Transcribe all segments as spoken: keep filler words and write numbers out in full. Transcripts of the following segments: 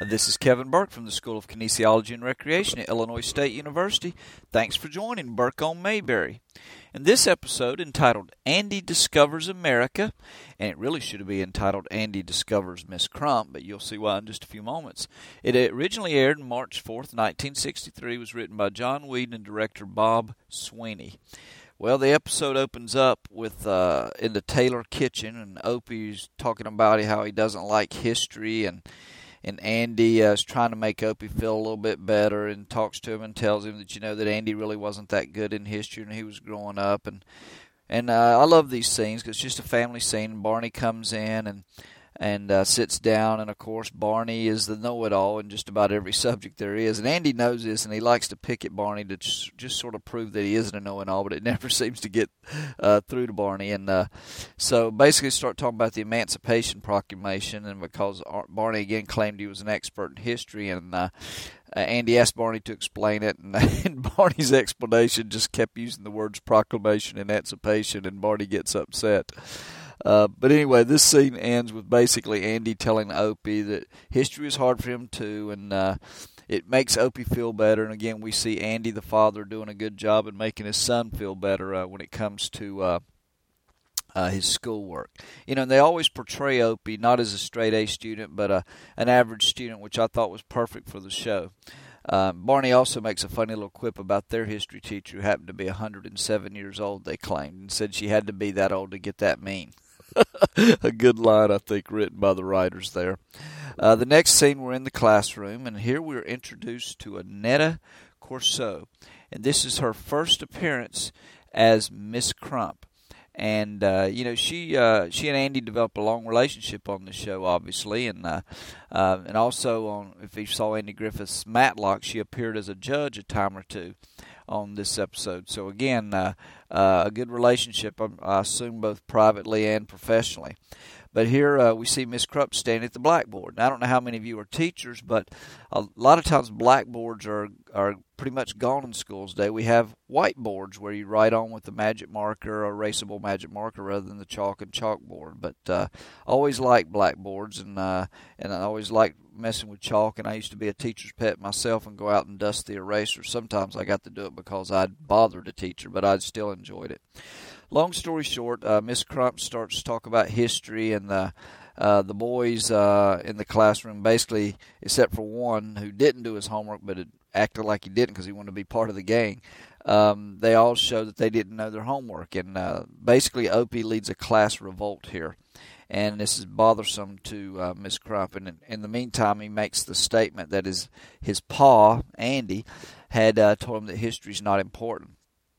This is Kevin Burke from the School of Kinesiology and Recreation at Illinois State University. Thanks for joining Burke on Mayberry. In this episode, entitled Andy Discovers America, and it really should be entitled Andy Discovers Miss Crump, but you'll see why in just a few moments. It originally aired on March fourth, nineteen sixty-three, was written by John Whedon and director Bob Sweeney. Well, the episode opens up with uh, in the Taylor kitchen, and Opie's talking about how he doesn't like history, and And Andy uh, is trying to make Opie feel a little bit better and talks to him and tells him that, you know, that Andy really wasn't that good in history when he was growing up. And and uh, I love these scenes because it's just a family scene. Barney comes in and and uh, sits down. And, of course, Barney is the know-it-all in just about every subject there is. And Andy knows this, and he likes to pick at Barney to just, just sort of prove that he isn't a know-it-all, but it never seems to get uh, through to Barney. And uh, so basically start talking about the Emancipation Proclamation, and because Barney again claimed he was an expert in history, and uh, Andy asked Barney to explain it, and, and Barney's explanation just kept using the words proclamation and emancipation, and Barney gets upset. Uh, but anyway, this scene ends with basically Andy telling Opie that history is hard for him too, and uh, it makes Opie feel better. And again, we see Andy the father doing a good job in making his son feel better uh, when it comes to uh, uh, his schoolwork. You know, and they always portray Opie not as a straight-A student, but a, an average student, which I thought was perfect for the show. Um, Barney also makes a funny little quip about their history teacher who happened to be one hundred seven years old, they claimed, and said she had to be that old to get that mean. A good line, I think, written by the writers there. Uh, the next scene, we're in the classroom, and here we're introduced to Annetta Corso. And this is her first appearance as Miss Crump. And, uh, you know, she uh, she and Andy developed a long relationship on the show, obviously. And uh, uh, and also, on if you saw Andy Griffith's Matlock, she appeared as a judge a time or two on this episode. So again, uh, uh, a good relationship, I, I assume, both privately and professionally. But here uh, we see Miss Crump standing at the blackboard. Now, I don't know how many of you are teachers, but a lot of times blackboards are are pretty much gone in schools today. We have whiteboards where you write on with the magic marker, or erasable magic marker, rather than the chalk and chalkboard. But uh, always liked blackboards, and uh, and I always liked messing with chalk. And I used to be a teacher's pet myself and go out and dust the eraser. Sometimes I got to do it because I'd bothered a teacher, but I still enjoyed it. Long story short, uh, Miss Crump starts to talk about history, and the uh, the boys uh, in the classroom, basically, except for one who didn't do his homework but had acted like he didn't because he wanted to be part of the gang, um, they all show that they didn't know their homework. And uh, basically, Opie leads a class revolt here, and this is bothersome to uh, Miss Crump. And in, in the meantime, he makes the statement that his, his pa, Andy, had uh, told him that history's not important.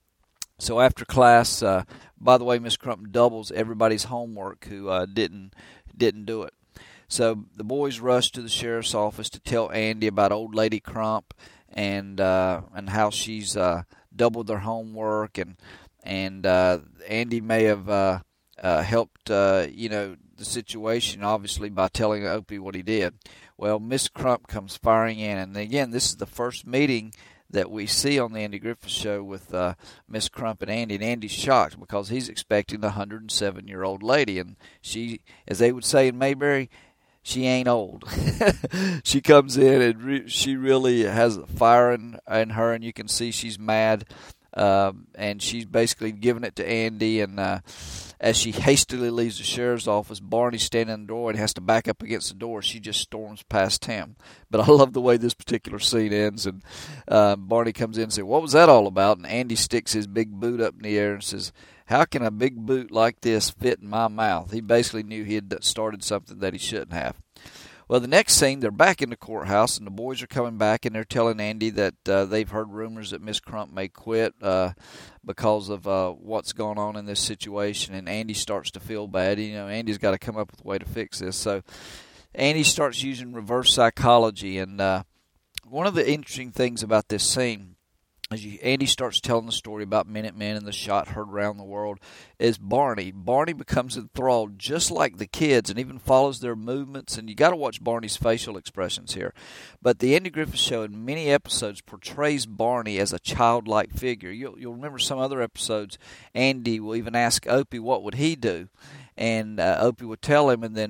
So after class, uh, by the way, Miss Crump doubles everybody's homework who uh, didn't didn't do it. So the boys rush to the sheriff's office to tell Andy about Old Lady Crump and uh, and how she's uh, doubled their homework, and and uh, Andy may have uh, uh, helped uh, you know the situation, obviously, by telling Opie what he did. Well, Miss Crump comes firing in, and again, this is the first meeting that we see on the Andy Griffith Show with uh, Miss Crump and Andy, and Andy's shocked because he's expecting the one hundred seven-year-old lady, and she, as they would say in Mayberry, she ain't old. She comes in, and re- she really has a fire in, in her, and you can see she's mad, uh, and she's basically giving it to Andy, and uh, as she hastily leaves the sheriff's office, Barney's standing in the door and has to back up against the door. She just storms past him. But I love the way this particular scene ends. And uh, Barney comes in and says, "What was that all about?" And Andy sticks his big boot up in the air and says, "How can a big boot like this fit in my mouth?" He basically knew he had started something that he shouldn't have. Well, the next scene, they're back in the courthouse, and the boys are coming back, and they're telling Andy that uh, they've heard rumors that Miss Crump may quit uh, because of uh, what's going on in this situation, and Andy starts to feel bad. You know, Andy's got to come up with a way to fix this. So Andy starts using reverse psychology, and uh, one of the interesting things about this scene, as you, Andy starts telling the story about Minutemen and the shot heard around the world, is Barney. Barney becomes enthralled just like the kids and even follows their movements, and you got to watch Barney's facial expressions here. But the Andy Griffith Show in many episodes portrays Barney as a childlike figure. You'll, you'll remember some other episodes, Andy will even ask Opie what would he do, and uh, Opie would tell him, and then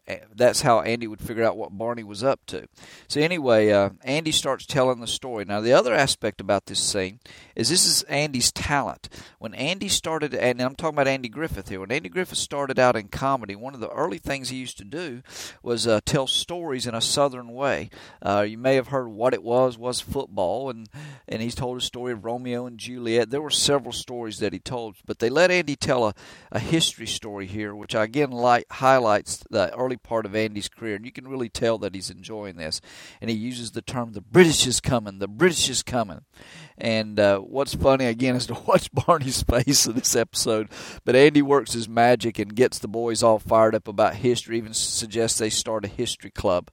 that's how Andy would figure out what Barney was up to. So anyway, uh, Andy starts telling the story. Now, the other aspect about this scene is this is Andy's talent. When Andy started, and I'm talking about Andy Griffith here, when Andy Griffith started out in comedy, one of the early things he used to do was uh, tell stories in a Southern way. Uh, you may have heard What It Was Was Football, and, and he's told a story of Romeo and Juliet. There were several stories that he told, but they let Andy tell a, a history story here, which again like, highlights the early part of Andy's career, and you can really tell that he's enjoying this. And he uses the term, the British is coming, the British is coming. And uh, what's funny, again, is to watch Barney's face in this episode. But Andy works his magic and gets the boys all fired up about history, even suggests they start a history club.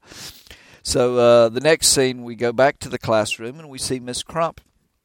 So uh, the next scene, we go back to the classroom, and we see Miss Crump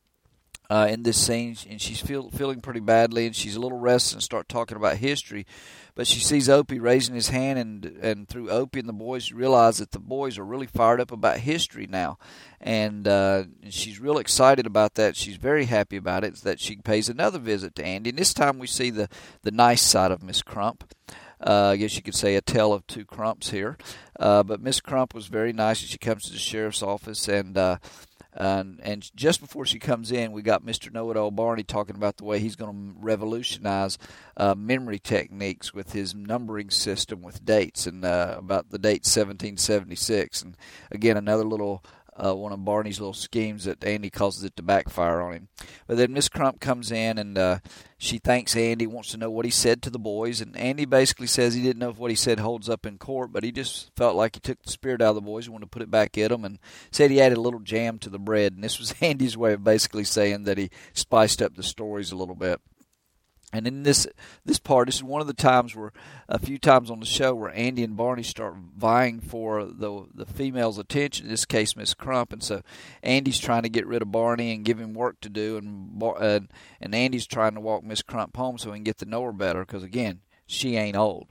uh, in this scene, and she's feel, feeling pretty badly, and she's a little restless and start talking about history. But she sees Opie raising his hand, and and through Opie and the boys realize that the boys are really fired up about history now. And, uh, and she's real excited about that. She's very happy about it, that she pays another visit to Andy. And this time we see the, the nice side of Miss Crump. Uh, I guess you could say a tale of two Crumps here. Uh, but Miss Crump was very nice, and she comes to the sheriff's office, and uh, And, and just before she comes in, we got Mister Know-It-All Barney talking about the way he's going to revolutionize uh, memory techniques with his numbering system with dates, and uh, about the date seventeen seventy-six. And again, another little uh, one of Barney's little schemes that Andy causes it to backfire on him. But then Miss Crump comes in, and uh, she thanks Andy, wants to know what he said to the boys. And Andy basically says he didn't know if what he said holds up in court, but he just felt like he took the spirit out of the boys and wanted to put it back at them, and said he added a little jam to the bread. And this was Andy's way of basically saying that he spiced up the stories a little bit. And in this this part, this is one of the times where, a few times on the show, where Andy and Barney start vying for the the female's attention, in this case, Miss Crump. And so Andy's trying to get rid of Barney and give him work to do, and uh, and Andy's trying to walk Miss Crump home so he can get to know her better, because, again, she ain't old.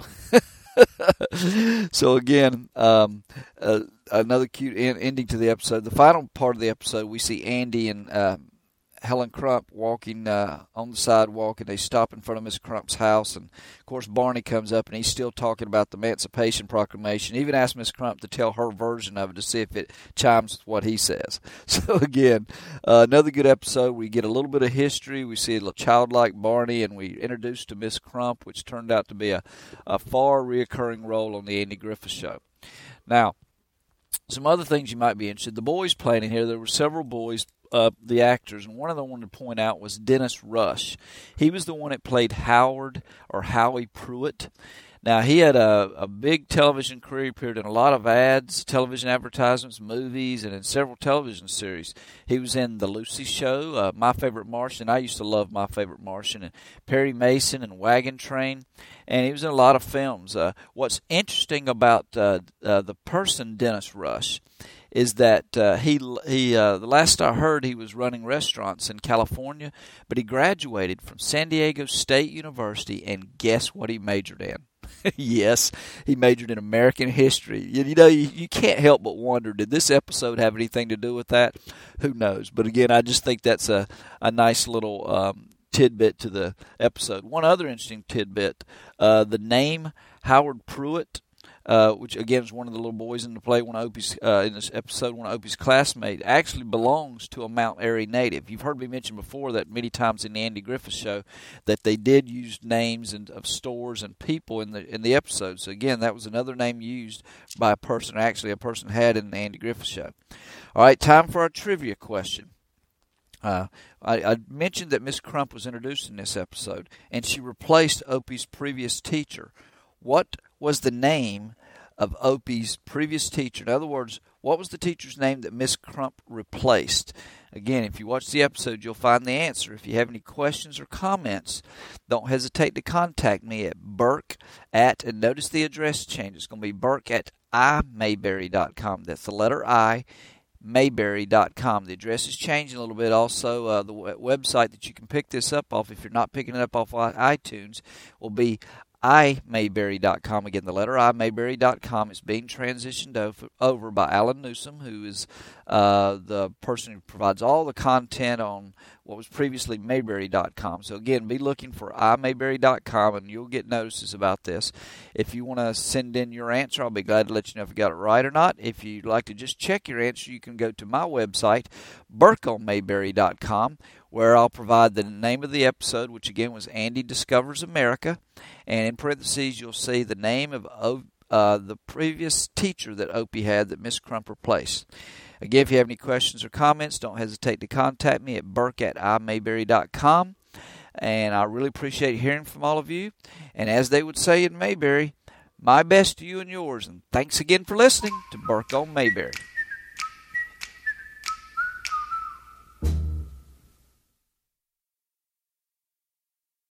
So, again, um, uh, another cute en- ending to the episode. The final part of the episode, we see Andy and Uh, Helen Crump walking uh, on the sidewalk, and they stop in front of Miss Crump's house. And, of course, Barney comes up, and he's still talking about the Emancipation Proclamation. He even asked Miss Crump to tell her version of it to see if it chimes with what he says. So, again, uh, another good episode. We get a little bit of history. We see a childlike Barney, and we introduce to Miss Crump, which turned out to be a, a far reoccurring role on the Andy Griffith Show. Now, some other things you might be interested. The boys playing in here, there were several boys, Uh, the actors, and one of them I wanted to point out was Dennis Rush. He was the one that played Howard, or Howie Pruitt. Now, he had a, a big television career. He appeared in a lot of ads, television advertisements, movies, and in several television series. He was in The Lucy Show, uh, My Favorite Martian. I used to love My Favorite Martian, and Perry Mason, and Wagon Train. And he was in a lot of films. Uh, what's interesting about uh, uh, the person Dennis Rush is that uh, he he uh, the last I heard, he was running restaurants in California, but he graduated from San Diego State University, and guess what he majored in? Yes, he majored in American history. You, you know, you, you can't help but wonder, did this episode have anything to do with that? Who knows? But again, I just think that's a, a nice little um, tidbit to the episode. One other interesting tidbit, uh, the name Howard Pruitt, Uh, which again is one of the little boys in the play, one of Opie's, uh, in this episode, one of Opie's classmates, actually belongs to a Mount Airy native. You've heard me mention before that many times in the Andy Griffith Show that they did use names and, of stores and people in the in the episode. So again, that was another name used by a person, actually a person had in the Andy Griffith Show. All right, time for our trivia question. Uh, I, I mentioned that Miss Crump was introduced in this episode, and she replaced Opie's previous teacher. What was the name of Opie's previous teacher? In other words, what was the teacher's name that Miss Crump replaced? Again, if you watch the episode, you'll find the answer. If you have any questions or comments, don't hesitate to contact me at Burke at, and notice the address change. It's going to be Burke at i mayberry dot com. That's the letter I, mayberry dot com. The address is changing a little bit. Also, uh, the w- website that you can pick this up off, if you're not picking it up off iTunes, will be i mayberry dot com. Again, the letter I, mayberry dot com. It's being transitioned over, over by Alan Newsom, who is uh, the person who provides all the content on what was previously Mayberry dot com. So again, be looking for i mayberry dot com, and you'll get notices about this. If you want to send in your answer, I'll be glad to let you know if you got it right or not. If you'd like to just check your answer, you can go to my website, burke on mayberry dot com, where I'll provide the name of the episode, which again was Andy Discovers America, and in parentheses you'll see the name of uh, the previous teacher that Opie had that Miss Crump replaced. Again, if you have any questions or comments, don't hesitate to contact me at burke at i mayberry dot com, and I really appreciate hearing from all of you. And as they would say in Mayberry, my best to you and yours, and thanks again for listening to Burke on Mayberry.